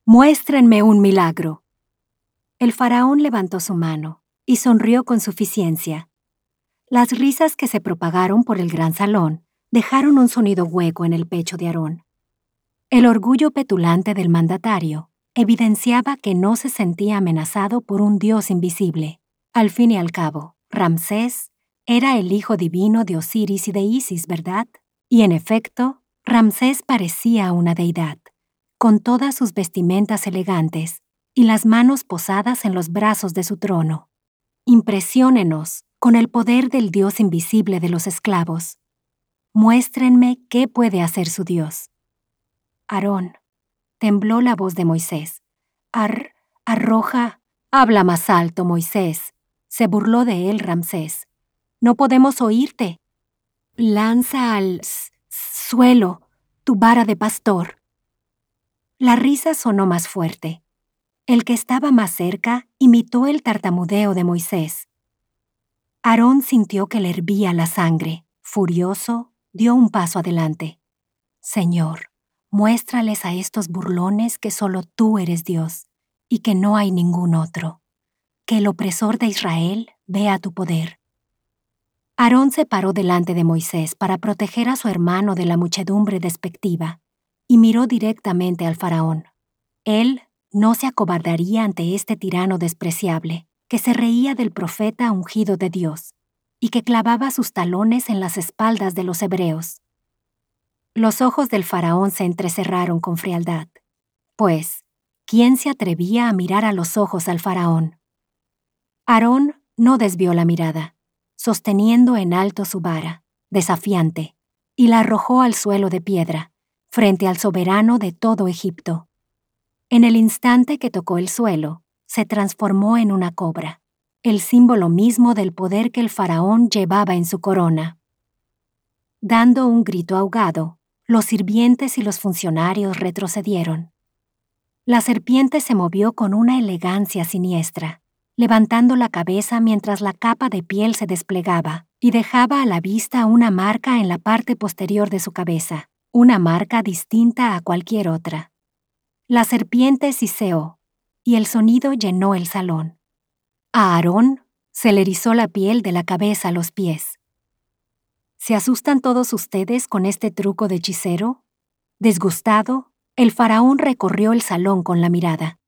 Muéstrenme un milagro. El faraón levantó su mano y sonrió con suficiencia. Las risas que se propagaron por el gran salón dejaron un sonido hueco en el pecho de Aarón. El orgullo petulante del mandatario evidenciaba que no se sentía amenazado por un dios invisible. Al fin y al cabo, Ramsés era el hijo divino de Osiris y de Isis, ¿verdad? Y en efecto, Ramsés parecía una deidad, con todas sus vestimentas elegantes y las manos posadas en los brazos de su trono. Impresiónenos con el poder del dios invisible de los esclavos. Muéstrenme qué puede hacer su dios. Aarón, tembló la voz de Moisés. Arroja. Habla más alto, Moisés. Se burló de él Ramsés. No podemos oírte. Lanza al suelo tu vara de pastor. La risa sonó más fuerte. El que estaba más cerca imitó el tartamudeo de Moisés. Aarón sintió que le hervía la sangre. Furioso, dio un paso adelante. Señor, muéstrales a estos burlones que solo tú eres Dios y que no hay ningún otro. Que el opresor de Israel vea tu poder. Aarón se paró delante de Moisés para proteger a su hermano de la muchedumbre despectiva y miró directamente al faraón. Él no se acobardaría ante este tirano despreciable que se reía del profeta ungido de Dios y que clavaba sus talones en las espaldas de los hebreos. Los ojos del faraón se entrecerraron con frialdad, pues, ¿quién se atrevía a mirar a los ojos al faraón? Aarón no desvió la mirada, sosteniendo en alto su vara, desafiante, y la arrojó al suelo de piedra, frente al soberano de todo Egipto. En el instante que tocó el suelo, se transformó en una cobra, el símbolo mismo del poder que el faraón llevaba en su corona. Dando un grito ahogado, los sirvientes y los funcionarios retrocedieron. La serpiente se movió con una elegancia siniestra, levantando la cabeza mientras la capa de piel se desplegaba y dejaba a la vista una marca en la parte posterior de su cabeza, una marca distinta a cualquier otra. La serpiente siseó, y el sonido llenó el salón. A Aarón se le erizó la piel de la cabeza a los pies. ¿Se asustan todos ustedes con este truco de hechicero? Disgustado, el faraón recorrió el salón con la mirada.